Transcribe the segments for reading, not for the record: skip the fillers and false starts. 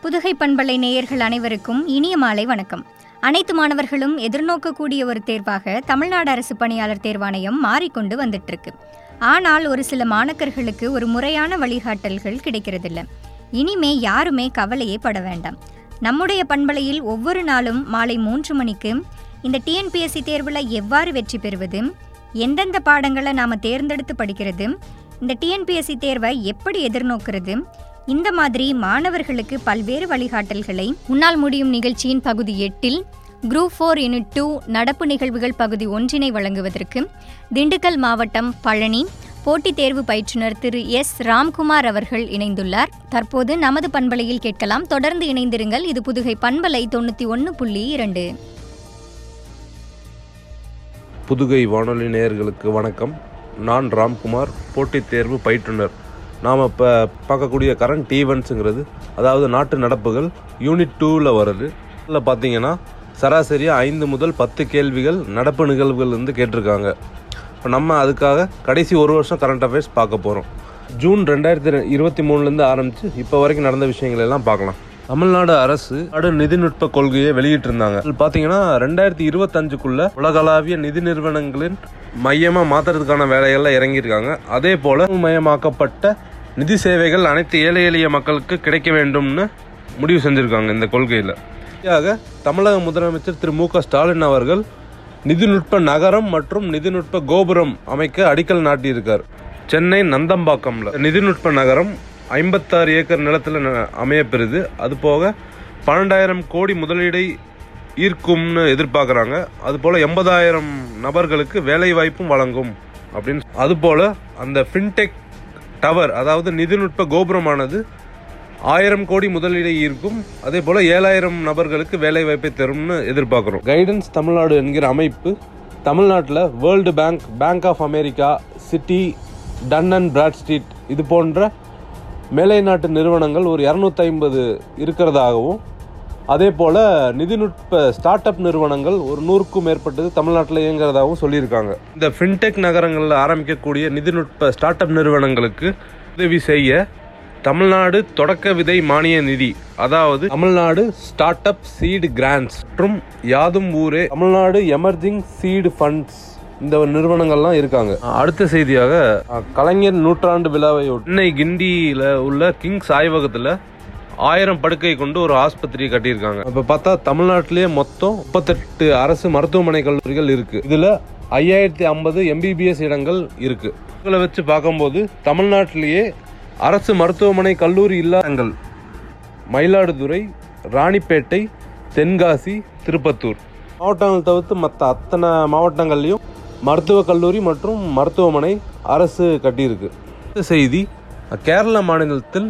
புதுகை பண்பலை நேயர்கள் அனைவருக்கும் இனிய மாலை வணக்கம். அனைத்து மாணவர்களும் எதிர்நோக்கக்கூடிய ஒரு தேர்வாக தமிழ்நாடு அரசு பணியாளர் தேர்வாணையம் மாறிக்கொண்டு வந்துட்டு இருக்கு. ஆனால் ஒரு சில மாணக்கர்களுக்கு ஒரு முறையான வழிகாட்டல்கள் கிடைக்கிறதில்ல. இனிமே யாருமே கவலையே பட வேண்டாம். நம்முடைய பண்பலையில் ஒவ்வொரு நாளும் மாலை 3 மணிக்கு இந்த டிஎன்பிஎஸ்சி தேர்வில் எவ்வாறு வெற்றி பெறுவது, எந்தெந்த பாடங்களை நாம் தேர்ந்தெடுத்து படிக்கிறது, இந்த டிஎன்பிஎஸ்சி தேர்வை எப்படி எதிர்நோக்கிறது, இந்த மாதிரி மாணவர்களுக்கு பல்வேறு வழிகாட்டல்களை உன்னால் முடியும் நிகழ்ச்சியின் பகுதி 8 குரூப் 4 யூனிட் 2 நடப்பு நிகழ்வுகள் பகுதி 1 வழங்குவதற்கு திண்டுக்கல் மாவட்டம் பழனி போட்டித் தேர்வு பயிற்றுனர் திரு எஸ் ராம்குமார் அவர்கள் இணைந்துள்ளார். தற்போது நமது பண்பலையில் கேட்கலாம். தொடர்ந்து இணைந்திருங்கள். இது புதுகை பண்பலை 91.2. புதுகை வானொலி நேயர்களுக்கு வணக்கம். நான் ராம்குமார், போட்டித் தேர்வு பயிற்றுனர். நாம் இப்போ பார்க்கக்கூடிய கரண்ட் ஈவெண்ட்ஸுங்கிறது, அதாவது நாட்டு நடப்புகள் யூனிட் 2ல் வருது. இதில் பார்த்தீங்கன்னா சராசரியாக 5 முதல் 10 கேள்விகள் நடப்பு நிகழ்வுகள் வந்து கேட்டிருக்காங்க. இப்போ நம்ம அதுக்காக கடைசி ஒரு வருஷம் கரண்ட் அஃபேர்ஸ் பார்க்க போகிறோம். ஜூன் 2023 ஆரம்பித்து இப்போ வரைக்கும் நடந்த விஷயங்கள் எல்லாம் பார்க்கலாம். தமிழ்நாடு அரசு நிதிநுட்ப கொள்கையை வெளியிட்டிருந்தாங்க. பார்த்தீங்கன்னா 2025க்குள்ள உலகளாவிய நிதி நிறுவனங்களின் மையமாக மாற்றுறதுக்கான வேலைகள்லாம் இறங்கியிருக்காங்க. அதே போல் மயமாக்கப்பட்ட நிதி சேவைகள் அனைத்து ஏழை எளிய மக்களுக்கு கிடைக்க வேண்டும்னு முடிவு செஞ்சுருக்காங்க. இந்த கொள்கையில் தமிழக முதலமைச்சர் திரு மு க ஸ்டாலின் அவர்கள் நிதிநுட்ப நகரம் மற்றும் நிதிநுட்ப கோபுரம் அமைக்க அடிக்கல் நாட்டியிருக்கார். சென்னை நந்தம்பாக்கம்ல நிதிநுட்ப நகரம் 56 ஏக்கர் நிலத்தில் அமையப்பெறுது. அது போக 12,000 கோடி முதலீடை ஈர்க்கும்னு எதிர்பார்க்குறாங்க. அதுபோல் 80,000 நபர்களுக்கு வேலை வாய்ப்பும் வழங்கும் அப்படின்னு. அதுபோல் அந்த ஃபின்டெக் டவர், அதாவது நிதிநுட்ப கோபுரமானது 1000 கோடி முதலீடை ஈர்க்கும். அதே போல் 7,000 நபர்களுக்கு வேலை வாய்ப்பை தரும்னு எதிர்பார்க்குறோம். கைடன்ஸ் தமிழ்நாடு என்கிற அமைப்பு தமிழ்நாட்டில் world bank, bank of America, Citi, Dun and Bradstreet இது போன்ற மேலை நாட்டு நிறுவனங்கள் ஒரு 250 இருக்கிறதாகவும், அதே போல் நிதிநுட்ப ஸ்டார்ட் அப் நிறுவனங்கள் ஒரு 100க்கும் மேற்பட்டது தமிழ்நாட்டில் இயங்குறதாகவும் சொல்லியிருக்காங்க. இந்த ஃபின்டெக் நகரங்களில் ஆரம்பிக்கக்கூடிய நிதிநுட்ப ஸ்டார்ட் அப் நிறுவனங்களுக்கு உதவி செய்ய தமிழ்நாடு தொடக்க விதை மானிய நிதி, அதாவது Tamil Nadu start up seed grants மற்றும் யாதும் ஊரே தமிழ்நாடு எமர்ஜிங் சீடு ஃபண்ட்ஸ், இந்த நிறுவனங்கள்லாம் இருக்காங்க. அடுத்த செய்தியாக கலைஞர் நூற்றாண்டு விழாவையொட்டி சென்னை கிண்டியில் உள்ள கிங்ஸ் ஆய்வகத்தில் 1000 படுக்கை கொண்டு ஒரு ஆஸ்பத்திரியை கட்டியிருக்காங்க. இப்போ பார்த்தா தமிழ்நாட்டிலேயே மொத்தம் 38 அரசு மருத்துவமனை கல்லூரிகள் இருக்கு. இதில் 5050 MBBS இடங்கள் இருக்கு. இவங்களை வச்சு பார்க்கும்போது தமிழ்நாட்டிலேயே அரசு மருத்துவமனை கல்லூரி இல்லாதங்கள் மயிலாடுதுறை, ராணிப்பேட்டை, தென்காசி, திருப்பத்தூர் மாவட்டங்கள் தவிர்த்து மற்ற அத்தனை மாவட்டங்கள்லையும் மருத்துவக் கல்லூரி மற்றும் மருத்துவமனை அரசு கட்டியிருக்கு. இந்த செய்தி, கேரள மாநிலத்தில்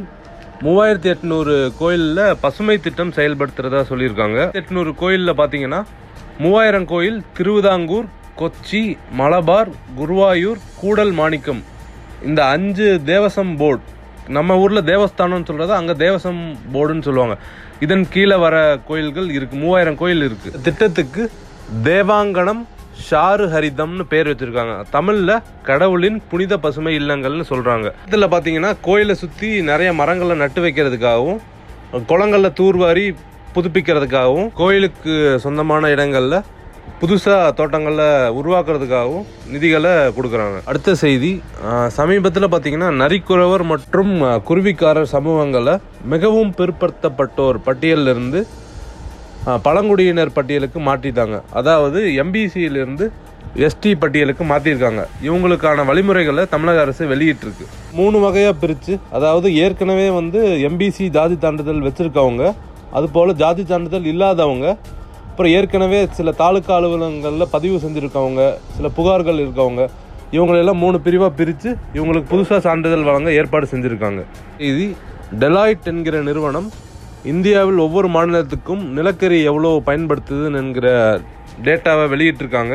3800 கோயிலில் பசுமை திட்டம் செயல்படுத்துறதா சொல்லியிருக்காங்க. 800 கோயிலில் பார்த்தீங்கன்னா 3000 கோயில் திருவிதாங்கூர், கொச்சி, மலபார், குருவாயூர், கூடல் மாணிக்கம், இந்த 5 தேவசம் போர்டு, நம்ம ஊரில் தேவஸ்தானம்னு சொல்கிறது, அங்கே தேவசம் போர்டுன்னு சொல்லுவாங்க. இதன் கீழே வர கோயில்கள் இருக்குது. 3000 கோயில் இருக்குது. திட்டத்துக்கு தேவாங்கனம் ஷாரு ஹரிதம்னு பேர் வச்சுருக்காங்க. தமிழில் கடவுளின் புனித பசுமை இல்லங்கள்னு சொல்கிறாங்க. இதில் பார்த்தீங்கன்னா கோயிலை சுற்றி நிறைய மரங்களை நட்டு வைக்கிறதுக்காகவும், குளங்களில் தூர்வாரி புதுப்பிக்கிறதுக்காகவும், கோயிலுக்கு சொந்தமான இடங்களில் புதுசாக தோட்டங்களில் உருவாக்குறதுக்காகவும் நிதிகளை கொடுக்குறாங்க. அடுத்த செய்தி, சமீபத்தில் பார்த்தீங்கன்னா நரிக்குறவர் மற்றும் குருவிக்காரர் சமூகங்களை மிகவும் பிற்படுத்தப்பட்டோர் பட்டியலிருந்து பழங்குடியினர் பட்டியலுக்கு மாற்றிட்டாங்க. அதாவது MBCயிலிருந்து ST பட்டியலுக்கு மாற்றிருக்காங்க. இவங்களுக்கான வழிமுறைகளை தமிழக அரசு வெளியிட்டிருக்கு. 3 வகையாக பிரித்து, அதாவது ஏற்கனவே MBC ஜாதி சான்றிதழ் வச்சுருக்கவங்க, அதுபோல் ஜாதி சான்றிதழ் இல்லாதவங்க, அப்புறம் ஏற்கனவே சில தாலுக்கா அலுவலகங்களில் பதிவு செஞ்சுருக்கவங்க, சில புகார்கள் இருக்கவங்க, இவங்களெல்லாம் 3 பிரிவாக பிரித்து இவங்களுக்கு புதுசாக சான்றிதழ் வழங்க ஏற்பாடு செஞ்சுருக்காங்க. இது டெலாய்ட் என்கிற நிறுவனம் இந்தியாவில் ஒவ்வொரு மாநிலத்துக்கும் நிலக்கரி எவ்வளோ பயன்படுத்துதுன்னு என்கிற டேட்டாவை வெளியிட்டிருக்காங்க.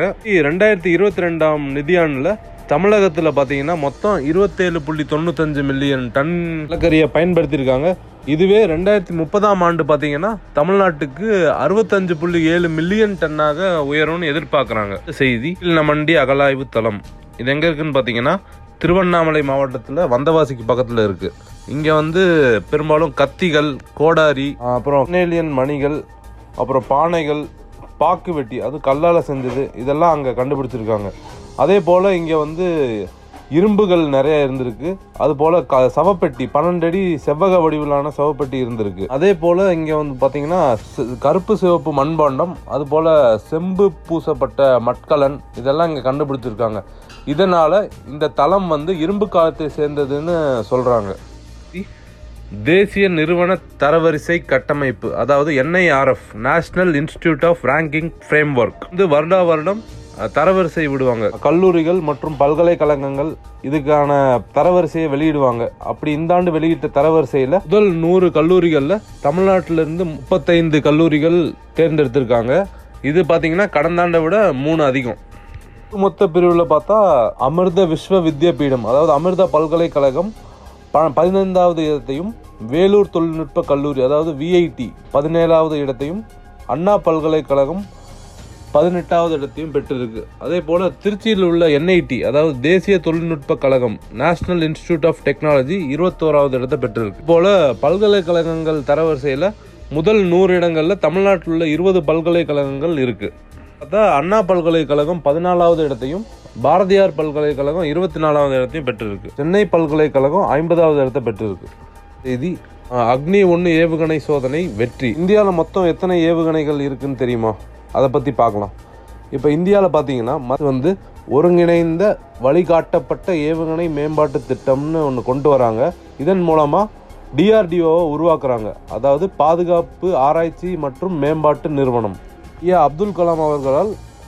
2022 நிதியாண்டில் தமிழகத்தில் பார்த்தீங்கன்னா மொத்தம் 27.95 மில்லியன் டன் நிலக்கரியை பயன்படுத்தியிருக்காங்க. இதுவே 2030 பார்த்தீங்கன்னா தமிழ்நாட்டுக்கு 65.7 மில்லியன் டன்னாக உயரும்னு எதிர்பார்க்குறாங்க. செய்தி, மண்டி அகலாய்வு தளம் இது எங்கே இருக்குன்னு பார்த்தீங்கன்னா திருவண்ணாமலை மாவட்டத்தில் வந்தவாசிக்கு பக்கத்தில் இருக்குது. இங்கே வந்து பெரும்பாலும் கத்திகள், கோடாரி, அப்புறம் கனேலியன் மணிகள், அப்புறம் பானைகள், பாக்கு வெட்டி, அது கல்லால் செஞ்சது, இதெல்லாம் அங்கே கண்டுபிடிச்சிருக்காங்க. அதே போல் இங்கே வந்து இரும்புகள் நிறைய இருந்திருக்கு. அது போல் சவப்பெட்டி, 12 அடி செவ்வக வடிவிலான சவப்பெட்டி இருந்திருக்கு. அதே போல் இங்கே வந்து பார்த்தீங்கன்னா கருப்பு சிவப்பு மண்பாண்டம், அது போல் செம்பு பூசப்பட்ட மட்கலன், இதெல்லாம் இங்கே கண்டுபிடிச்சிருக்காங்க. இதனால் இந்த தளம் வந்து இரும்பு காலத்தை சேர்ந்ததுன்னு சொல்கிறாங்க. தேசிய நிறுவன தரவரிசை கட்டமைப்பு, அதாவது NIRF, national institute of ranking framework வந்து வருடம் தரவரிசை விடுவாங்க. கல்லூரிகள் மற்றும் பல்கலைக்கழகங்கள் இதுக்கான தரவரிசையை வெளியிடுவாங்க. அப்படி இந்த ஆண்டு வெளியிட்ட தரவரிசையில் முதல் 100 கல்லூரிகளில் தமிழ்நாட்டிலிருந்து 35 கல்லூரிகள் தேர்ந்தெடுத்திருக்காங்க. இது பார்த்தீங்கன்னா கடந்த ஆண்டை விட 3 அதிகம். மொத்த பிரிவில் பார்த்தா அமிர்த விஸ்வ வித்யாபீடம், அதாவது அமிர்தா பல்கலைக்கழகம் 15வது இடத்தையும், வேலூர் தொழில்நுட்ப கல்லூரி அதாவது VIT 17வது இடத்தையும், அண்ணா பல்கலைக்கழகம் 18வது இடத்தையும் பெற்றிருக்கு. அதே போல் திருச்சியில் உள்ள NIT, அதாவது தேசிய தொழில்நுட்ப கழகம், நேஷனல் இன்ஸ்டிடியூட் ஆஃப் டெக்னாலஜி 21வது இடத்தை பெற்றிருக்கு. போல பல்கலைக்கழகங்கள் தரவரிசையில் முதல் 100 இடங்களில் தமிழ்நாட்டில் உள்ள 20 பல்கலைக்கழகங்கள் இருக்குது. அதான் அண்ணா பல்கலைக்கழகம் 14வது இடத்தையும், பாரதியார் பல்கலைக்கழகம் 24வது இடத்தையும் பெற்றிருக்கு. சென்னை பல்கலைக்கழகம் 50வது இடத்தை பெற்றிருக்கு. இது அக்னி 1 ஏவுகணை சோதனை வெற்றி. இந்தியாவில் மொத்தம் எத்தனை ஏவுகணைகள் இருக்குன்னு தெரியுமா? அதை பற்றி பார்க்கலாம். இப்போ இந்தியாவில் பார்த்தீங்கன்னா வந்து ஒருங்கிணைந்த வழிகாட்டப்பட்ட ஏவுகணை மேம்பாட்டு திட்டம்னு ஒன்று கொண்டு வராங்க. இதன் மூலமாக DRDOவை உருவாக்குறாங்க, அதாவது பாதுகாப்பு ஆராய்ச்சி மற்றும் மேம்பாட்டு நிறுவனம். அப்துல் கலாம் அவர்களால்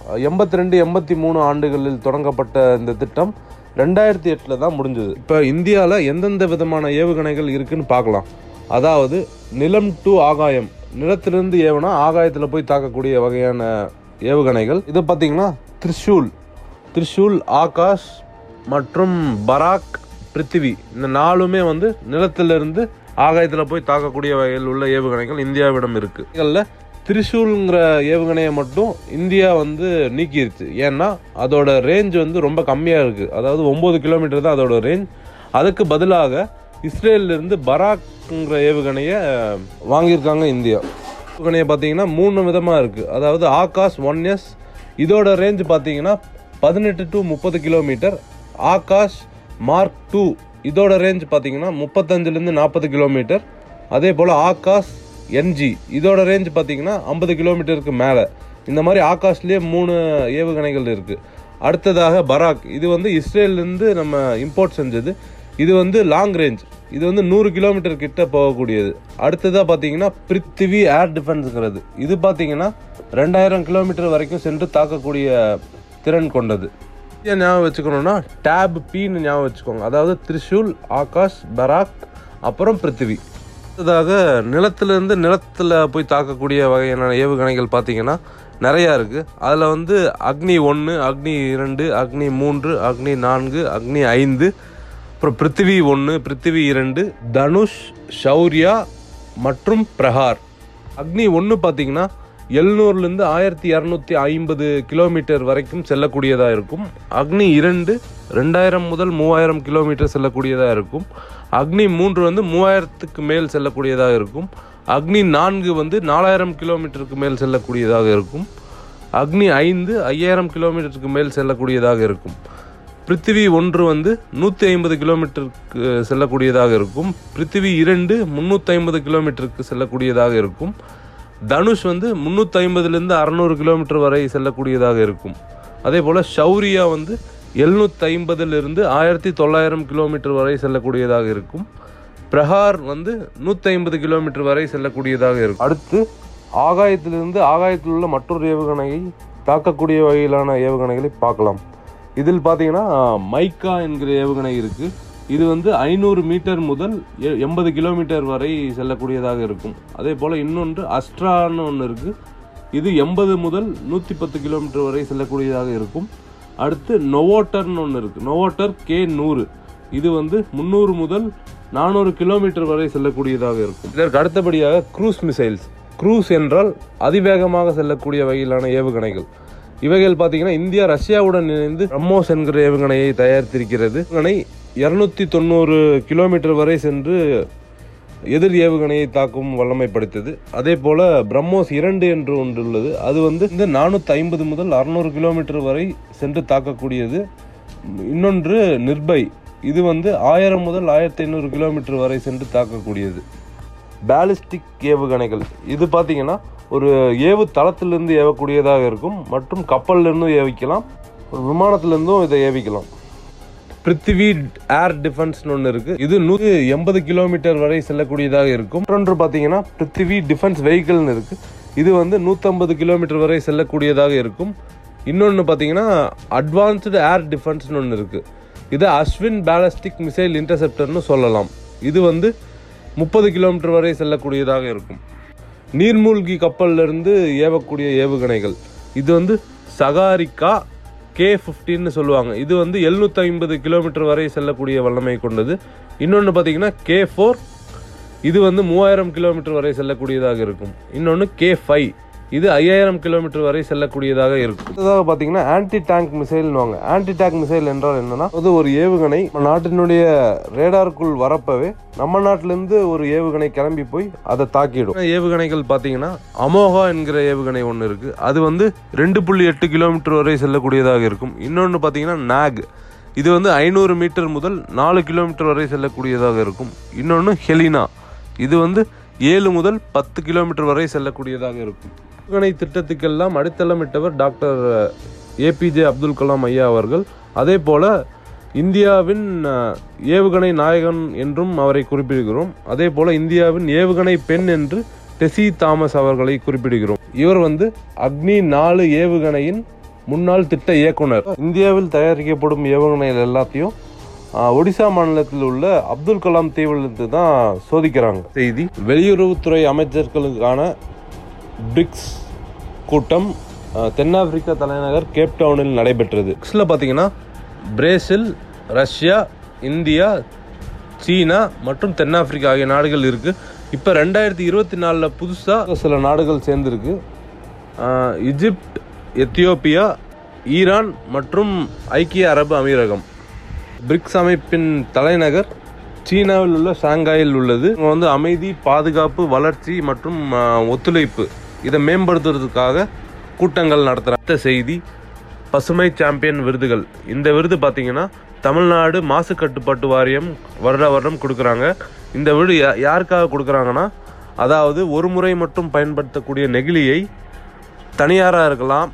82-83 ஆண்டுகளில் தொடங்கப்பட்ட இந்த திட்டம் 2008 தான் முடிஞ்சது. இப்போ இந்தியாவில் எந்தெந்த விதமான ஏவுகணைகள் இருக்குன்னு பார்க்கலாம். அதாவது நிலம் டு ஆகாயம், நிலத்திலிருந்து ஏவுனா ஆகாயத்தில் போய் தாக்கக்கூடிய வகையான ஏவுகணைகள். இது பார்த்தீங்கன்னா திரிஷூல், ஆகாஷ் மற்றும் பராக், பிருத்திவி, இந்த 4மே வந்து நிலத்திலிருந்து ஆகாயத்தில் போய் தாக்கக்கூடிய வகையில் உள்ள ஏவுகணைகள் இந்தியாவிடம் இருக்குது. இதில் திரிஷூல்ங்கிற ஏவுகணையை மட்டும் இந்தியா வந்து நீக்கிருச்சு. ஏன்னா அதோட ரேஞ்ச் வந்து ரொம்ப கம்மியாக இருக்குது. அதாவது 9 கிலோமீட்டர் தான் அதோட ரேஞ்ச். அதுக்கு பதிலாக இஸ்ரேலிருந்து பராக்ங்கிற ஏவுகணையை வாங்கியிருக்காங்க இந்தியா. ஏவுகணையை பார்த்தீங்கன்னா 3 விதமாக இருக்குது. அதாவது ஆகாஷ் 1S, இதோட ரேஞ்ச் பார்த்தீங்கன்னா 18 to 30 கிலோமீட்டர். ஆகாஷ் மார்க் 2, இதோட ரேஞ்ச் பார்த்தீங்கன்னா 35லேருந்து 40 கிலோமீட்டர். அதே போல் ஆகாஷ் NG, இதோட ரேஞ்ச் பார்த்தீங்கன்னா 50 கிலோமீட்டருக்கு மேலே. இந்த மாதிரி ஆகாஷ்லேயே 3 ஏவுகணைகள் இருக்குது. அடுத்ததாக பராக், இது வந்து இஸ்ரேலிருந்து நம்ம இம்போர்ட் செஞ்சது. இது வந்து லாங் ரேஞ்ச், இது வந்து 100 கிலோமீட்டர் கிட்ட போகக்கூடியது. அடுத்ததாக பார்த்தீங்கன்னா பிருத்திவி ஏர் டிஃபென்ஸுங்கிறது. இது பார்த்தீங்கன்னா 2000 கிலோமீட்டர் வரைக்கும் சென்று தாக்கக்கூடிய திறன் கொண்டது. ஞாபகம் வச்சுக்கணும்னா டேப் Pன்னு ஞாபகம் வச்சுக்கோங்க. அதாவது திரிஷூல், ஆகாஷ், பராக், அப்புறம் பிருத்திவி. அடுத்ததாக நிலத்தில் போய் தாக்கக்கூடிய வகையான ஏவுகணைகள் பார்த்தீங்கன்னா நிறையா இருக்குது. அதில் வந்து அக்னி 1, அக்னி 2, அக்னி 3, அக்னி 4, அக்னி 5, அப்புறம் பிருத்திவி 1, பிருத்திவி 2, தனுஷ், ஷௌர்யா மற்றும் பிரஹார். அக்னி 1 பார்த்தீங்கன்னா 700லேருந்து 1250 கிலோமீட்டர் வரைக்கும் செல்லக்கூடியதாக இருக்கும். அக்னி 2 2000 முதல் 3000 கிலோமீட்டர் செல்லக்கூடியதாக இருக்கும். அக்னி 3 வந்து 3000க்கு மேல் செல்லக்கூடியதாக இருக்கும். அக்னி 4 வந்து 4000 கிலோமீட்டருக்கு மேல் செல்லக்கூடியதாக இருக்கும். அக்னி 5 5000 கிலோமீட்டருக்கு மேல் செல்லக்கூடியதாக இருக்கும். பிருத்திவி 1 வந்து 150 கிலோமீட்டருக்கு செல்லக்கூடியதாக இருக்கும். பிருத்திவி 2 350 கிலோமீட்டருக்கு செல்லக்கூடியதாக இருக்கும். தனுஷ் வந்து 350லேருந்து 600 கிலோமீட்டர் வரை செல்லக்கூடியதாக இருக்கும். அதே போல் ஷௌரியா வந்து 750லிருந்து 1900 கிலோமீட்டர் வரை செல்லக்கூடியதாக இருக்கும். பிரஹார் வந்து 150 கிலோமீட்டர் வரை செல்லக்கூடியதாக இருக்கும். அடுத்து ஆகாயத்தில் உள்ள மற்றொரு ஏவுகணையை தாக்கக்கூடிய வகையிலான ஏவுகணைகளை பார்க்கலாம். இதில் பார்த்தீங்கன்னா மைக்கா என்கிற ஏவுகணை இருக்குது. இது வந்து 500 மீட்டர் முதல் 80 கிலோமீட்டர் வரை செல்லக்கூடியதாக இருக்கும். அதே போல் இன்னொன்று அஸ்ட்ரான்னு ஒன்று இருக்குது. இது 80 முதல் 110 கிலோமீட்டர் வரை செல்லக்கூடியதாக இருக்கும். அடுத்து நோவோட்டர்னு ஒன்று இருக்குது. நோவோட்டர் K100, இது வந்து 300 முதல் 400 கிலோமீட்டர் வரை செல்லக்கூடியதாக இருக்கும். இதற்கு அடுத்தபடியாக க்ரூஸ் மிசைல்ஸ். க்ரூஸ் என்றால் அதிவேகமாக செல்லக்கூடிய வகையிலான ஏவுகணைகள். இவைகள் பார்த்தீங்கன்னா இந்தியா ரஷ்யாவுடன் இணைந்து பிரம்மோஸ் என்கிற ஏவுகணையை தயாரித்திருக்கிறது. ஏவுகணை 290 கிலோமீட்டர் வரை சென்று எதிர் ஏவுகணையை தாக்கும் வல்லமை படைத்தது. அதே போல பிரம்மோஸ் 2 என்று ஒன்று உள்ளது. அது இந்த 450 முதல் 600 கிலோமீட்டர் வரை சென்று தாக்கக்கூடியது. இன்னொன்று நிர்பய், இது 1000 முதல் 1500 கிலோமீட்டர் வரை சென்று தாக்கக்கூடியது. பேலிஸ்டிக் ஏவுகணைகள், இது பார்த்தீங்கன்னா ஒரு ஏவு தளத்திலிருந்து ஏவக்கூடியதாக இருக்கும் மற்றும் கப்பலிலிருந்து ஏவிக்கலாம், விமானத்திலிருந்தும் இதை ஏவிக்கலாம். பிருத்திவி ஏர் டிஃபென்ஸ்னு ஒன்று இருக்குது. இது 180 கிலோமீட்டர் வரை செல்லக்கூடியதாக இருக்கும். மற்றொன்று பார்த்தீங்கன்னா பிருத்திவி டிஃபென்ஸ் வெஹிக்கிள்னு இருக்குது. இது 150 கிலோமீட்டர் வரை செல்லக்கூடியதாக இருக்கும். இன்னொன்று பார்த்தீங்கன்னா அட்வான்ஸ்டு ஏர் டிஃபென்ஸ்னு ஒன்று இருக்குது. இது அஸ்வின் பேலிஸ்டிக் மிசைல் இன்டர்செப்டர்னு சொல்லலாம். இது 30 கிலோமீட்டர் வரை செல்லக்கூடியதாக இருக்கும். நீர்மூழ்கி கப்பலிலிருந்து ஏவக்கூடிய ஏவுகணைகள், இது சகாரிக்கா K-15 சொல்லுவாங்க. இது 750 கிலோமீட்டர் வரை செல்லக்கூடிய வல்லமை கொண்டது. இன்னொன்று பார்த்தீங்கன்னா K-4, இது 3000 கிலோமீட்டர் வரை செல்லக்கூடியதாக இருக்கும். இன்னொன்று K-5, இது 5000 கிலோமீட்டர் வரை செல்லக்கூடியதாக இருக்கும். அதாவது பார்த்தீங்கன்னா ஆன்டி டேங்க் மிசைல்னுவாங்க. ஆன்டி டேங்க் மிசைல் என்றால் என்னன்னா, அது ஒரு ஏவுகணை நாட்டினுடைய ரேடாருக்குள் வரப்பவே நம்ம நாட்டிலிருந்து ஒரு ஏவுகணை கிளம்பி போய் அதை தாக்கிடும். ஏவுகணைகள் பார்த்தீங்கன்னா அமோகா என்கிற ஏவுகணை ஒன்று இருக்கு. அது 2.8 கிலோமீட்டர் வரை செல்லக்கூடியதாக இருக்கும். இன்னொன்று பார்த்தீங்கன்னா நாக், இது 500 மீட்டர் முதல் 4 கிலோமீட்டர் வரை செல்லக்கூடியதாக இருக்கும். இன்னொன்று ஹெலினா, இது 7 முதல் 10 கிலோமீட்டர் வரை செல்லக்கூடியதாக இருக்கும். ஏவுகணை திட்டத்துக்கெல்லாம் அடித்தளமிட்டவர் டாக்டர் APJ அப்துல் கலாம் ஐயா அவர்கள். அதே போல இந்தியாவின் ஏவுகணை நாயகன் என்றும் அவரை குறிப்பிடுகிறோம். அதே போல இந்தியாவின் ஏவுகணை பெண் என்று டெசி தாமஸ் அவர்களை குறிப்பிடுகிறோம். இவர் அக்னி 4 ஏவுகணையின் முன்னாள் திட்ட இயக்குனர். இந்தியாவில் தயாரிக்கப்படும் ஏவுகணைகள் எல்லாத்தையும் ஒடிசா மாநிலத்தில் உள்ள அப்துல் கலாம் தீவிலிருந்து தான் சோதிக்கிறாங்க. செய்தி, வெளியுறவுத்துறை அமைச்சர்களுக்கான பிரிக்ஸ் கூட்டம் தென்னாப்பிரிக்கா தலைநகர் கேப்டவுனில் நடைபெற்றது. பிரிக்ஸில் பார்த்தீங்கன்னா பிரேசில், ரஷ்யா, இந்தியா, சீனா மற்றும் தென்னாப்பிரிக்கா ஆகிய நாடுகள் இருக்குது. இப்போ 2024 புதுசாக சில நாடுகள் சேர்ந்துருக்கு. ஈஜிப்ட், எத்தியோப்பியா, ஈரான் மற்றும் ஐக்கிய அரபு அமீரகம். பிரிக்ஸ் அமைப்பின் தலைநகர் சீனாவில் உள்ள ஷாங்காயில் உள்ளது. இவங்க அமைதி, பாதுகாப்பு, வளர்ச்சி மற்றும் ஒத்துழைப்பு இதை மேம்படுத்துறதுக்காக கூட்டங்கள் நடத்துகிற செய்தி. பசுமை சாம்பியன் விருதுகள், இந்த விருது பார்த்தீங்கன்னா தமிழ்நாடு மாசு கட்டுப்பாட்டு வாரியம் வருடம் கொடுக்குறாங்க. இந்த விருது யாருக்காக கொடுக்குறாங்கன்னா, அதாவது ஒரு முறை மட்டும் பயன்படுத்தக்கூடிய நெகிழியை தனியாராக இருக்கலாம்,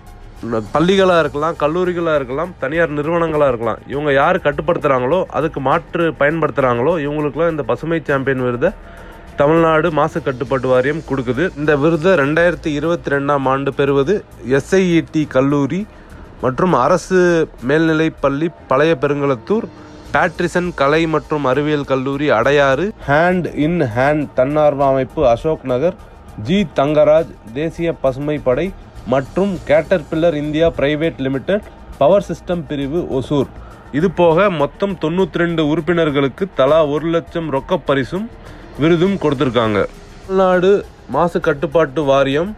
பள்ளிகளாக இருக்கலாம், கல்லூரிகளாக இருக்கலாம், தனியார் நிறுவனங்களாக இருக்கலாம், இவங்க யார் கட்டுப்படுத்துகிறாங்களோ அதுக்கு மாற்று பயன்படுத்துகிறாங்களோ இவங்களுக்குலாம் இந்த பசுமை சாம்பியன் விருதை தமிழ்நாடு மாசு கட்டுப்பாட்டு வாரியம் கொடுக்குது. இந்த விருதை 2022ஆம் ஆண்டு பெறுவது SIET கல்லூரி மற்றும் அரசு மேல்நிலைப் பள்ளி பழைய பெருங்களத்தூர், பேட்ரிசன் கலை மற்றும் அறிவியல் கல்லூரி அடையாறு, ஹேண்ட் இன் ஹேண்ட் தன்னார்வ அமைப்பு அசோக் நகர், G தங்கராஜ் தேசிய பசுமை படை மற்றும் Caterpillar India private limited power system பிரிவு ஒசூர். இது போக மொத்தம் 92 உறுப்பினர்களுக்கு தலா 1 லட்சம் ரொக்க பரிசும் விருதும் கொடுத்துருக்காங்க. தமிழ்நாடு மாசு கட்டுப்பாட்டு வாரியம்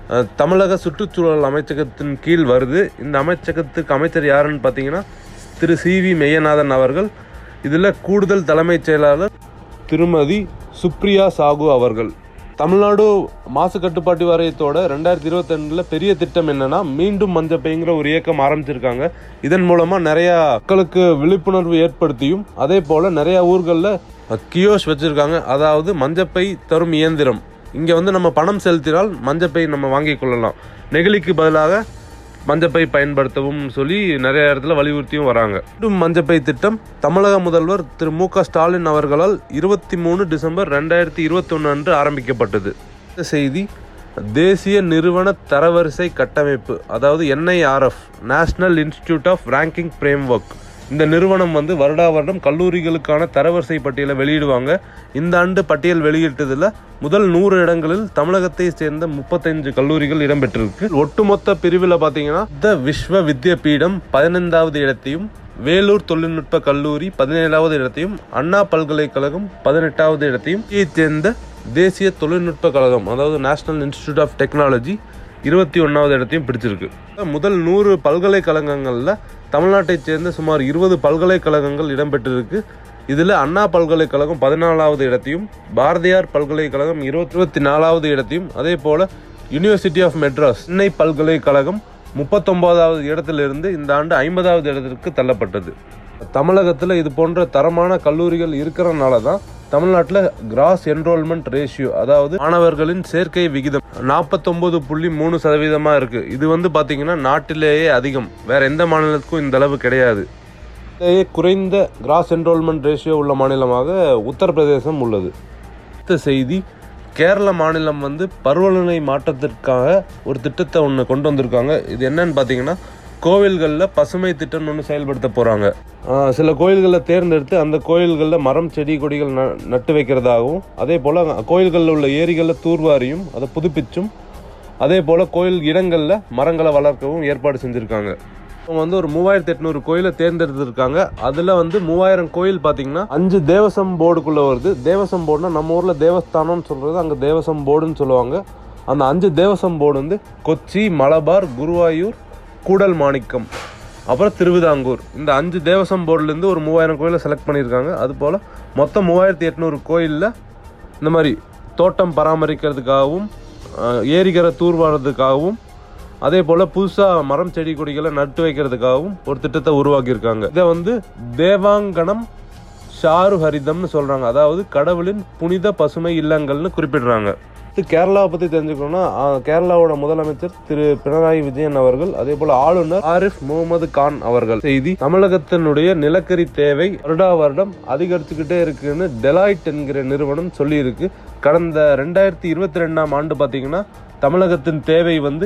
தமிழக சுற்றுச்சூழல் அமைச்சகத்தின் கீழ் வருது. இந்த அமைச்சகத்துக்கு அமைச்சர் யாருன்னு பார்த்தீங்கன்னா திரு CV மெய்யநாதன் அவர்கள். இதில் கூடுதல் தலைமைச் செயலாளர் திருமதி சுப்ரியா சாகு அவர்கள். தமிழ்நாடு மாசு கட்டுப்பாட்டு வாரியத்தோட 2022 பெரிய திட்டம் என்னன்னா, மீண்டும் மஞ்சப்பைங்கிற ஒரு இயக்கம் ஆரம்பிச்சிருக்காங்க. இதன் மூலமா நிறைய மக்களுக்கு விழிப்புணர்வு ஏற்படுத்தியும் அதே போல நிறைய ஊர்களில் கியோஸ் வச்சிருக்காங்க. அதாவது மஞ்சப்பை தரும் இயந்திரம். இங்கே நம்ம பணம் செலுத்தினால் மஞ்சப்பை நம்ம வாங்கி கொள்ளலாம், நெகிழிக்கு பதிலாக மஞ்சப்பை பயன்படுத்தவும் சொல்லி நிறைய இடத்துல வலியுறுத்தியும் வராங்க. மஞ்சப்பை திட்டம் தமிழக முதல்வர் திரு MK ஸ்டாலின் அவர்களால் 23 டிசம்பர் 2021 அன்று ஆரம்பிக்கப்பட்டது. இந்த செய்தி, தேசிய நிறுவன தரவரிசை கட்டமைப்பு, அதாவது NIRF national institute of ranking framework. இந்த நிறுவனம் வருடாவருடம் கல்லூரிகளுக்கான தரவரிசை பட்டியலை வெளியிடுவாங்க. இந்த ஆண்டு பட்டியல் வெளியிட்டதில் முதல் 100 இடங்களில் தமிழகத்தை சேர்ந்த 35 கல்லூரிகள் இடம்பெற்றிருக்கு. ஒட்டுமொத்த பிரிவில் பார்த்தீங்கன்னா த விஸ்வ வித்யாபீடம் 15வது இடத்தையும், வேலூர் தொழில்நுட்ப கல்லூரி 17வது இடத்தையும், அண்ணா பல்கலைக்கழகம் 18வது இடத்தையும், சேர்ந்த தேசிய தொழில்நுட்ப கழகம் அதாவது நேஷனல் இன்ஸ்டிடியூட் ஆஃப் டெக்னாலஜி 21வது இடத்தையும் பிடிச்சிருக்கு. முதல் 100 பல்கலைக்கழகங்களில் தமிழ்நாட்டைச் சேர்ந்த சுமார் 20 பல்கலைக்கழகங்கள் இடம்பெற்றிருக்கு. இதில் அண்ணா பல்கலைக்கழகம் 14வது இடத்தையும், பாரதியார் பல்கலைக்கழகம் 24வது இடத்தையும், அதே போல் யூனிவர்சிட்டி ஆஃப் மெட்ராஸ் சென்னை பல்கலைக்கழகம் 39வது இடத்திலிருந்து இந்த ஆண்டு 50வது இடத்திற்கு தள்ளப்பட்டது. தமிழகத்தில் இது போன்ற தரமான கல்லூரிகள் இருக்கிறனால தான் தமிழ்நாட்டில் கிராஸ் என்ரோல்மெண்ட் ரேஷியோ, அதாவது மாணவர்களின் சேர்க்கை விகிதம் 49.3% இருக்குது. இது வந்து பார்த்திங்கன்னா நாட்டிலேயே அதிகம், வேறு எந்த மாநிலத்துக்கும் இந்த அளவு கிடையாது. குறைந்த கிராஸ் என்ரோல்மெண்ட் ரேஷியோ உள்ள மாநிலமாக உத்தரப்பிரதேசம் உள்ளது. அடுத்த செய்தி, கேரள மாநிலம் வந்து பருவநிலை மாற்றத்திற்காக ஒரு திட்டத்தை ஒன்று கொண்டு வந்திருக்காங்க. இது என்னன்னு பார்த்தீங்கன்னா, கோவில்களில் பசுமை திட்டம்னு ஒன்று செயல்படுத்த போகிறாங்க. சில கோயில்களில் தேர்ந்தெடுத்து அந்த கோயில்களில் மரம் செடி கொடிகள் நட்டு வைக்கிறதாகவும், அதே போல் கோயில்களில் உள்ள ஏரிகளில் தூர்வாரியும் அதை புதுப்பிச்சும், அதே போல் கோயில் இடங்களில் மரங்களை வளர்க்கவும் ஏற்பாடு செஞ்சுருக்காங்க. அவங்க வந்து ஒரு 3800 கோயிலை தேர்ந்தெடுத்திருக்காங்க. அதில் வந்து 3000 கோயில் பார்த்தீங்கன்னா 5 தேவசம் போர்டுக்குள்ளே வருது. தேவசம் போர்டுனா நம்ம ஊரில் தேவஸ்தானம்னு சொல்கிறது, அங்கே தேவசம் போர்டுன்னு சொல்லுவாங்க. அந்த 5 தேவசம் போர்டு வந்து கொச்சி, மலபார், குருவாயூர், கூடல் மாணிக்கம், அப்புறம் திருவிதாங்கூர். இந்த 5 தேவசம் போர்டுலேருந்து ஒரு 3000 கோயிலை செலக்ட் பண்ணியிருக்காங்க. அதுபோல் மொத்தம் 3800 கோயிலில் இந்த மாதிரி தோட்டம் பராமரிக்கிறதுக்காகவும், ஏரிகரை தூர்வாடுறதுக்காகவும், அதே போல் புதுசாக மரம் செடி கொடிகளை நட்டு வைக்கிறதுக்காகவும் ஒரு திட்டத்தை உருவாக்கியிருக்காங்க. இதை வந்து தேவாங்கனம் ஷாரு ஹரிதம்னு சொல்கிறாங்க, அதாவது கடவுளின் புனித பசுமை இல்லங்கள்னு குறிப்பிடுறாங்க. கேரளாவை பற்றி தெரிஞ்சுக்கணும்னா, கேரளாவோட முதலமைச்சர் திரு பினராயி விஜயன் அவர்கள், அதே போல் ஆளுநர் ஆரிஃப் முகமது கான் அவர்கள். செய்தி, தமிழகத்தினுடைய நிலக்கரி தேவை வருடம் அதிகரிச்சுக்கிட்டே இருக்குன்னு டெலாய்ட் என்கிற நிறுவனம் சொல்லியிருக்கு. கடந்த 2022ஆம் ஆண்டு பார்த்தீங்கன்னா தமிழகத்தின் தேவை வந்து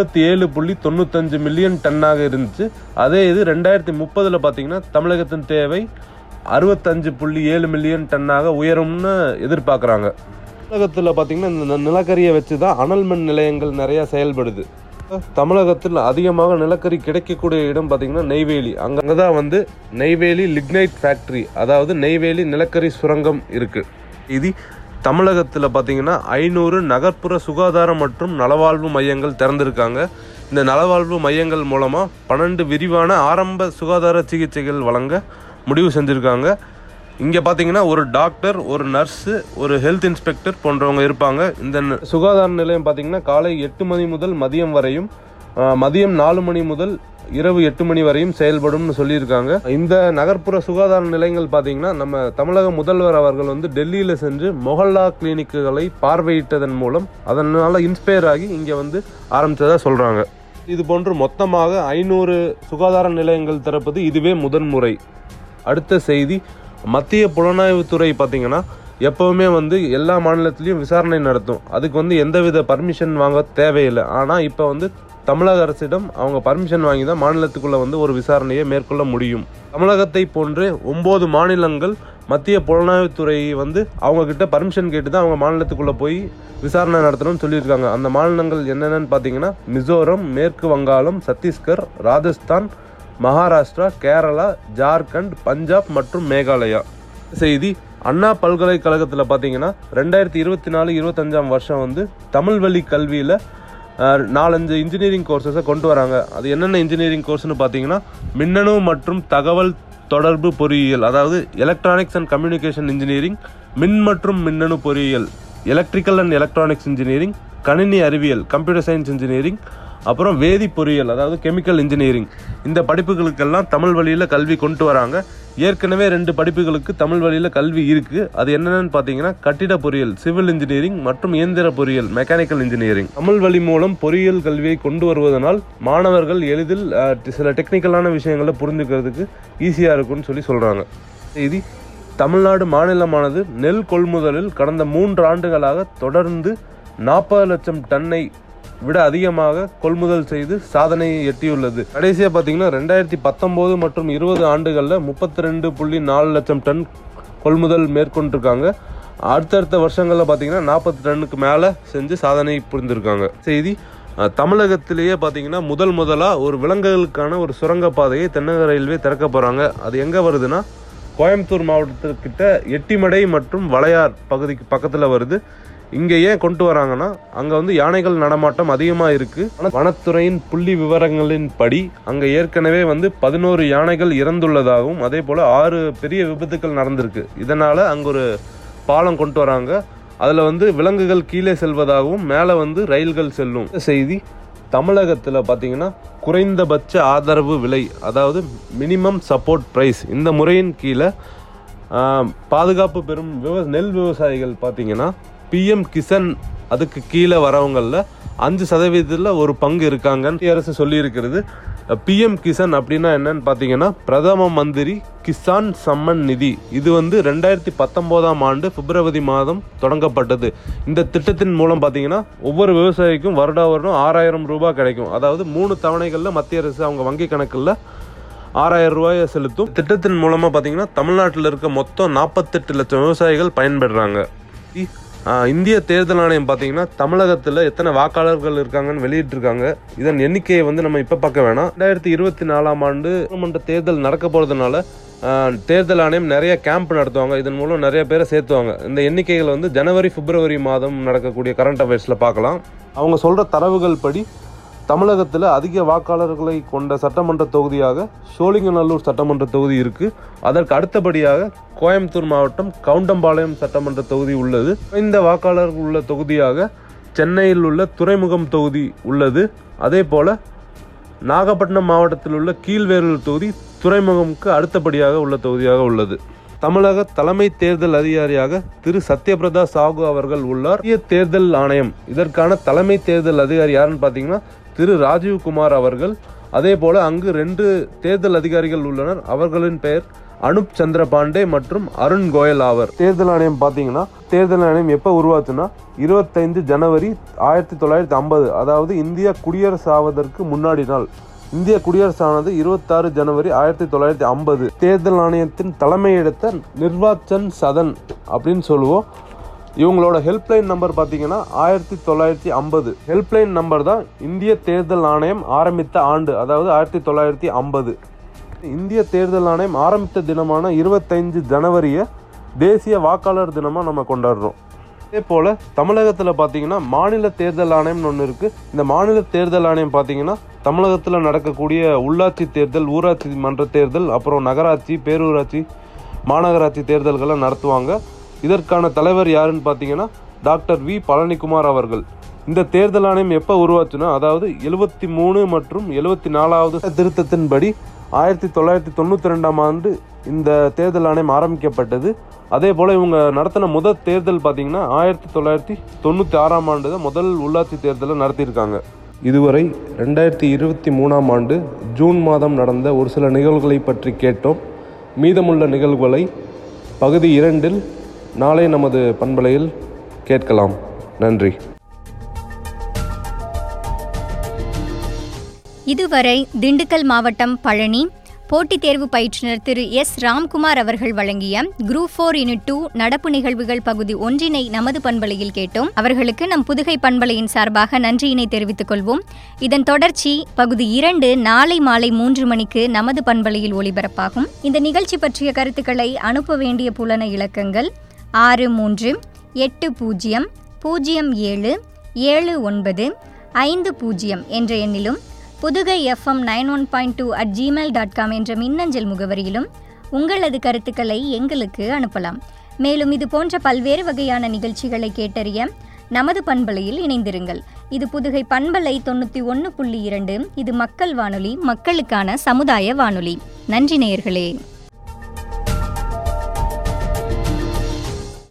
27.95 மில்லியன் டன்னாக இருந்துச்சு. அதே இது 2030 பார்த்தீங்கன்னா தமிழகத்தின் தேவை 65.7 மில்லியன் டன்னாக உயரும்னு எதிர்பார்க்குறாங்க. தமிழகத்தில் பார்த்தீங்கன்னா இந்த நிலக்கரியை வச்சு தான் அனல் மின் நிலையங்கள் நிறையா செயல்படுது. தமிழகத்தில் அதிகமாக நிலக்கரி கிடைக்கக்கூடிய இடம் பார்த்தீங்கன்னா நெய்வேலி. அங்கே தான் வந்து நெய்வேலி லிக்னைட் ஃபேக்ட்ரி, அதாவது நெய்வேலி நிலக்கரி சுரங்கம் இருக்குது. இது தமிழகத்தில் பார்த்தீங்கன்னா 500 நகர்ப்புற சுகாதாரம் மற்றும் நலவாழ்வு மையங்கள் திறந்திருக்காங்க. இந்த நலவாழ்வு மையங்கள் மூலமாக 12 விரிவான ஆரம்ப சுகாதார சிகிச்சைகள் வழங்க முடிவு செஞ்சுருக்காங்க. இங்கே பார்த்தீங்கன்னா ஒரு டாக்டர், ஒரு நர்ஸு, ஒரு ஹெல்த் இன்ஸ்பெக்டர் போன்றவங்க இருப்பாங்க. இந்த சுகாதார நிலையம் பார்த்தீங்கன்னா காலை 8 மணி முதல் மதியம் வரையும், மதியம் 4 மணி முதல் இரவு 8 மணி வரையும் செயல்படும்னு சொல்லியிருக்காங்க. இந்த நகர்ப்புற சுகாதார நிலையங்கள் பார்த்தீங்கன்னா நம்ம தமிழக முதல்வர் அவர்கள் வந்து டெல்லியில் சென்று மொஹல்லா கிளினிக்குகளை பார்வையிட்டதன் மூலம் அதனால் இன்ஸ்பயர் ஆகி இங்கே வந்து ஆரம்பித்ததாக சொல்கிறாங்க. இது போன்று மொத்தமாக 500 சுகாதார நிலையங்கள் திறப்பது இதுவே முதன்முறை. அடுத்த செய்தி, மத்திய புலனாய்வுத்துறை பார்த்திங்கன்னா எப்போவுமே வந்து எல்லா மாநிலத்திலையும் விசாரணை நடத்தும். அதுக்கு வந்து எந்தவித பர்மிஷன் வாங்க தேவையில்லை. ஆனால் இப்போ வந்து தமிழக அரசிடம் அவங்க பர்மிஷன் வாங்கி தான் மாநிலத்துக்குள்ளே வந்து ஒரு விசாரணையை மேற்கொள்ள முடியும். தமிழகத்தை போன்று 9 மாநிலங்கள் மத்திய புலனாய்வுத்துறையை வந்து அவங்கக்கிட்ட பர்மிஷன் கேட்டு தான் அவங்க மாநிலத்துக்குள்ளே போய் விசாரணை நடத்தணும்னு சொல்லியிருக்காங்க. அந்த மாநிலங்கள் என்னென்னு பார்த்தீங்கன்னா மிசோரம், மேற்கு வங்காளம், சத்தீஸ்கர், ராஜஸ்தான், மகாராஷ்டிரா, கேரளா, ஜார்க்கண்ட், பஞ்சாப் மற்றும் மேகாலயா. செய்தி, அண்ணா பல்கலைக்கழகத்தில் பார்த்தீங்கன்னா 2024-25 வருஷம் வந்து தமிழ் வழி கல்வியில் 4-5 இன்ஜினியரிங் கோர்சஸை கொண்டு வராங்க. அது என்னென்ன இன்ஜினியரிங் கோர்ஸ்னு பார்த்தீங்கன்னா மின்னணு மற்றும் தகவல் தொடர்பு பொறியியல், அதாவது எலக்ட்ரானிக்ஸ் அண்ட் கம்யூனிகேஷன் இன்ஜினியரிங், மின் மற்றும் மின்னணு பொறியியல், எலக்ட்ரிக்கல் அண்ட் எலக்ட்ரானிக்ஸ் இன்ஜினியரிங், கணினி அறிவியல், கம்ப்யூட்டர் சயின்ஸ் இன்ஜினியரிங், அப்புறம் வேதி பொறியியல், அதாவது கெமிக்கல் இன்ஜினியரிங். இந்த படிப்புகளுக்கெல்லாம் தமிழ் வழியில் கல்வி கொண்டு வராங்க. ஏற்கனவே 2 படிப்புகளுக்கு தமிழ் வழியில் கல்வி இருக்குது. அது என்னென்னு பார்த்தீங்கன்னா கட்டிட பொறியியல், சிவில் இன்ஜினியரிங் மற்றும் இயந்திர பொறியியல், மெக்கானிக்கல் இன்ஜினியரிங். தமிழ் வழி மூலம் பொறியியல் கல்வியை கொண்டு வருவதனால் மாணவர்கள் எளிதில் சில டெக்னிக்கலான விஷயங்களை புரிஞ்சுக்கிறதுக்கு ஈஸியாக இருக்குன்னு சொல்கிறாங்க. இது, தமிழ்நாடு மாநிலமானது நெல் கொள்முதலில் கடந்த 3 ஆண்டுகளாக தொடர்ந்து 40 லட்சம் டன்னை விட அதிகமாக கொள்முதல் செய்து சாதனையை எட்டியுள்ளது. கடைசியாக பார்த்தீங்கன்னா 2019 மற்றும் 20 ஆண்டுகளில் 32.4 லட்சம் டன் கொள்முதல் மேற்கொண்டிருக்காங்க. அடுத்தடுத்த வருஷங்களில் பார்த்தீங்கன்னா 40 டன்னுக்கு மேலே செஞ்சு சாதனை புரிந்திருக்காங்க. செய்தி, தமிழகத்திலேயே பார்த்தீங்கன்னா முதலாக ஒரு விலங்குகளுக்கான ஒரு சுரங்கப்பாதையை தென்னக ரயில்வே திறக்க போகிறாங்க. அது எங்கே வருதுன்னா கோயம்புத்தூர் மாவட்டத்துக்கிட்ட எட்டிமடை மற்றும் வளையார் பகுதிக்கு பக்கத்தில் வருது. இங்கே ஏன் கொண்டு வராங்கன்னா அங்கே வந்து யானைகள் நடமாட்டம் அதிகமாக இருக்குது. வனத்துறையின் புள்ளி விவரங்களின் படி அங்கே ஏற்கனவே வந்து 11 யானைகள் இறந்துள்ளதாகவும் அதே போல் 6 பெரிய விபத்துக்கள் நடந்திருக்கு. இதனால் அங்கே ஒரு பாலம் கொண்டு வராங்க. அதில் வந்து விலங்குகள் கீழே செல்வதாகவும் மேலே வந்து ரயில்கள் செல்லும். செய்தி தமிழகத்தில் பார்த்திங்கன்னா குறைந்தபட்ச ஆதரவு விலை, அதாவது மினிமம் சப்போர்ட் ப்ரைஸ், இந்த முறையின் கீழே பாதுகாப்பு பெறும் நெல் விவசாயிகள் பார்த்திங்கன்னா PM கிசான் அதுக்கு கீழே வரவங்களில் 5% ஒரு பங்கு இருக்காங்கன்னு அரசு சொல்லியிருக்கிறது. PM கிசான் அப்படின்னா என்னன்னு பார்த்தீங்கன்னா பிரதம மந்திரி கிசான் சம்மன் நிதி. இது வந்து 2019ஆம் ஆண்டு பிப்ரவரி மாதம் தொடங்கப்பட்டது. இந்த திட்டத்தின் மூலம் பார்த்தீங்கன்னா ஒவ்வொரு விவசாயிக்கும் வருடம் 6000 ரூபாய் கிடைக்கும். அதாவது 3 தவணைகளில் மத்திய அரசு அவங்க வங்கி கணக்கில் 6000 ரூபாயை செலுத்தும். திட்டத்தின் மூலமாக பார்த்தீங்கன்னா தமிழ்நாட்டில் இருக்க மொத்தம் 48 லட்சம் விவசாயிகள் பயன்பெறுறாங்க. இந்திய தேர்தல் ஆணையம் பார்த்தீங்கன்னா தமிழகத்தில் எத்தனை வாக்காளர்கள் இருக்காங்கன்னு வெளியிட்டிருக்காங்க. இதன் எண்ணிக்கையை வந்து நம்ம இப்போ பார்க்க வேணாம். 2024ஆம் ஆண்டு சட்டமன்ற தேர்தல் நடக்க போகிறதுனால தேர்தல் ஆணையம் நிறைய கேம்ப் நடத்துவாங்க. இதன் மூலம் நிறைய பேரை சேர்த்துவாங்க. இந்த எண்ணிக்கைகள் வந்து ஜனவரி பிப்ரவரி மாதம் நடக்கக்கூடிய கரண்ட் அஃபேர்ஸில் பார்க்கலாம். அவங்க சொல்கிற தரவுகள் படி தமிழகத்தில் அதிக வாக்காளர்களை கொண்ட சட்டமன்ற தொகுதியாக சோழிங்கநல்லூர் சட்டமன்ற தொகுதி இருக்குது. அதற்கு அடுத்தபடியாக கோயம்புத்தூர் மாவட்டம் கவுண்டம்பாளையம் சட்டமன்ற தொகுதி உள்ளது. இந்த வாக்காளர்கள் உள்ள தொகுதியாக சென்னையில் உள்ள துறைமுகம் தொகுதி உள்ளது. அதே போல் நாகப்பட்டினம் மாவட்டத்தில் உள்ள கீழ்வேலூர் தொகுதி துறைமுகமுக்கு அடுத்தபடியாக உள்ள தொகுதியாக உள்ளது. தமிழக தலைமை தேர்தல் அதிகாரியாக திரு சத்யபிரதா சாகு அவர்கள் உள்ளார். இந்திய தேர்தல் ஆணையம் இதற்கான தலைமை தேர்தல் அதிகாரி யாருன்னு பார்த்தீங்கன்னா திரு ராஜீவ்குமார் அவர்கள். அதே போல அங்கு 2 தேர்தல் அதிகாரிகள் உள்ளனர். அவர்களின் பெயர் அனுப் சந்திர பாண்டே மற்றும் அருண் கோயல் ஆவர். தேர்தல் ஆணையம் பார்த்தீங்கன்னா தேர்தல் ஆணையம் எப்போ உருவாச்சுன்னா 25 ஜனவரி 1950, அதாவது இந்தியா குடியரசு ஆவதற்கு முன்னாடி நாள். இந்திய குடியரசானது 26 ஜனவரி 1950. தேர்தல் ஆணையத்தின் தலைமையிடத்தை நிர்வாச்சன் சதன் அப்படின்னு சொல்லுவோம். இவங்களோட ஹெல்ப்லைன் நம்பர் பார்த்தீங்கன்னா 1950. ஹெல்ப்லைன் நம்பர் தான் இந்திய தேர்தல் ஆணையம் ஆரம்பித்த ஆண்டு, அதாவது 1950. இந்திய தேர்தல் ஆணையம் ஆரம்பித்த தினமான 25 ஜனவரியை தேசிய வாக்காளர் தினமாக நம்ம கொண்டாடுறோம். அதே போல் தமிழகத்தில் பார்த்தீங்கன்னா மாநில தேர்தல் ஆணையம்னு ஒன்று இருக்குது. இந்த மாநில தேர்தல் ஆணையம் பார்த்தீங்கன்னா தமிழகத்தில் நடக்கக்கூடிய உள்ளாட்சி தேர்தல், ஊராட்சி மன்ற தேர்தல், அப்புறம் நகராட்சி, பேரூராட்சி, மாநகராட்சி தேர்தல்களை நடத்துவாங்க. இதற்கான தலைவர் யாருன்னு பார்த்தீங்கன்னா டாக்டர் வி பழனிக்குமார் அவர்கள். இந்த தேர்தல் ஆணையம் எப்போ உருவாச்சுன்னா, அதாவது 73 மற்றும் 74வது திருத்தத்தின்படி 1992ஆம் ஆண்டு இந்த தேர்தல் ஆணையம் ஆரம்பிக்கப்பட்டது. அதே போல் இவங்க நடத்தின முதல் தேர்தல் பார்த்தீங்கன்னா 1996ஆம் ஆண்டு தான் முதல் உள்ளாட்சி தேர்தலை நடத்தியிருக்காங்க. இதுவரை 2023ஆம் ஆண்டு ஜூன் மாதம் நடந்த ஒரு சில நிகழ்வுகளை பற்றி கேட்டோம். மீதமுள்ள நிகழ்வுகளை பகுதி 2இல் நாளை நமது பண்பலையில் கேட்கலாம். நன்றி. இதுவரை திண்டுக்கல் மாவட்டம் பழனி போட்டித் தேர்வு பயிற்றுனர் திரு எஸ் ராம்குமார் அவர்கள் வழங்கிய குரூப் 4 யூனிட் 2 நடப்பு நிகழ்வுகள் பகுதி 1 நமது பண்பலையில் கேட்டோம். அவர்களுக்கு நம் புதுகை பண்பலையின் சார்பாக நன்றியினை தெரிவித்துக் கொள்வோம். இதன் தொடர்ச்சி பகுதி 2 நாளை மாலை 3 மணிக்கு நமது பண்பலையில் ஒளிபரப்பாகும். இந்த நிகழ்ச்சி பற்றிய கருத்துக்களை அனுப்ப வேண்டிய புலன இலக்கங்கள் 6380077950 என்ற எண்ணிலும் புதுகை FM 91.2@gmail.com என்ற மின்னஞ்சல் முகவரியிலும் உங்களது கருத்துக்களை எங்களுக்கு அனுப்பலாம். மேலும் இது போன்ற பல்வேறு வகையான நிகழ்ச்சிகளை கேட்டறிய நமது பண்பலையில் இணைந்திருங்கள். இது புதுகை பண்பலை 91.2. இது மக்கள் வானொலி, மக்களுக்கான சமுதாய வானொலி. நன்றி நேயர்களே.